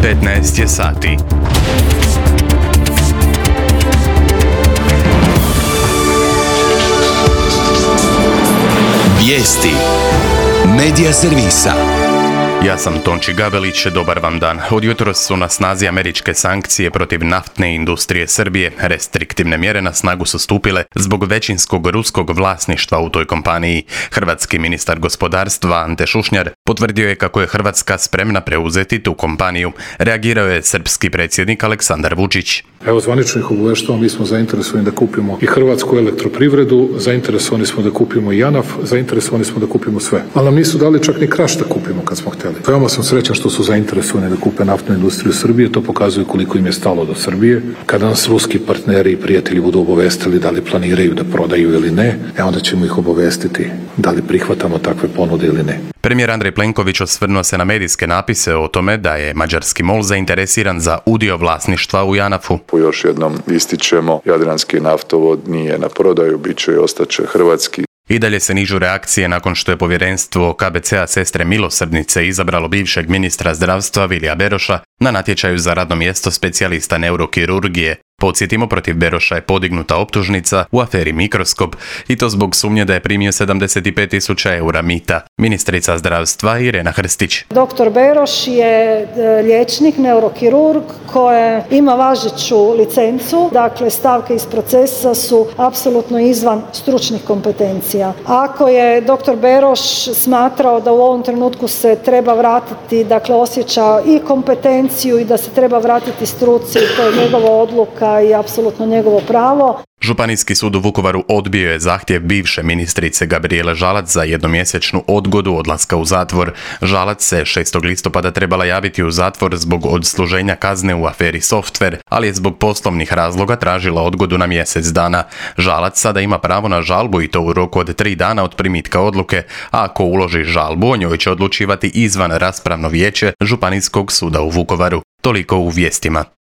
15 je sati. Vijesti Medija servisa. Ja sam Tonči Gabelić, dobar vam dan. Od jutros su na snazi američke sankcije protiv naftne industrije Srbije. Restriktivne mjere na snagu su stupile zbog većinskog ruskog vlasništva u toj kompaniji. Hrvatski ministar gospodarstva Ante Šušnjar potvrdio je kako je Hrvatska spremna preuzeti tu kompaniju. Reagirao je srpski predsjednik Aleksandar Vučić. Evo, zvanično ih obavještavamo, mi smo zainteresovani da kupimo i Hrvatsku elektroprivredu, zainteresovani smo da kupimo i JANAF, zainteresovani smo da kupimo sve. Ali nam nisu dali čak ni Kraš da kupimo kad smo htjeli. Veoma sam srećan što su zainteresovani da kupe naftnu industriju Srbije, to pokazuje koliko im je stalo do Srbije. Kada nas ruski partneri i prijatelji budu obavestili da li planiraju da prodaju ili ne, onda ćemo ih obavestiti da li prihvatamo takve ponude ili ne. Premijer Andrej Plenković osvrnuo se na medijske napise o tome da je mađarski MOL zainteresiran za udio vlasništva u JANAF-u. Još jednom ističemo, Jadranski naftovod nije na prodaju, bit će i ostaće hrvatski. I dalje se nižu reakcije nakon što je povjerenstvo KBC-a Sestre milosrdnice izabralo bivšeg ministra zdravstva Vilija Beroša na natječaju za radno mjesto specijalista neurokirurgije. Podsjetimo, protiv Beroša je podignuta optužnica u aferi Mikroskop i to zbog sumnje da je primio 75.000 eura mita. Ministrica zdravstva Irena Hrstić. Dr. Beroš je liječnik, neurokirurg koji ima važeću licencu, dakle stavke iz procesa su apsolutno izvan stručnih kompetencija. Ako je dr. Beroš smatrao da u ovom trenutku se treba vratiti, dakle osjeća i kompetenciju i da se treba vratiti struci, to je njegova odluka i apsolutno njegovo pravo. Županijski sud u Vukovaru odbio je zahtjev bivše ministrice Gabrijele Žalac za jednomjesečnu odgodu odlaska u zatvor. Žalac se 6. listopada trebala javiti u zatvor zbog odsluženja kazne u aferi Softver, ali je zbog poslovnih razloga tražila odgodu na mjesec dana. Žalac sada ima pravo na žalbu i to u roku od 3 dana od primitka odluke, a ako uloži žalbu, o njoj će odlučivati izvan raspravno vijeće Županijskog suda u Vukovaru. Toliko u vijestima.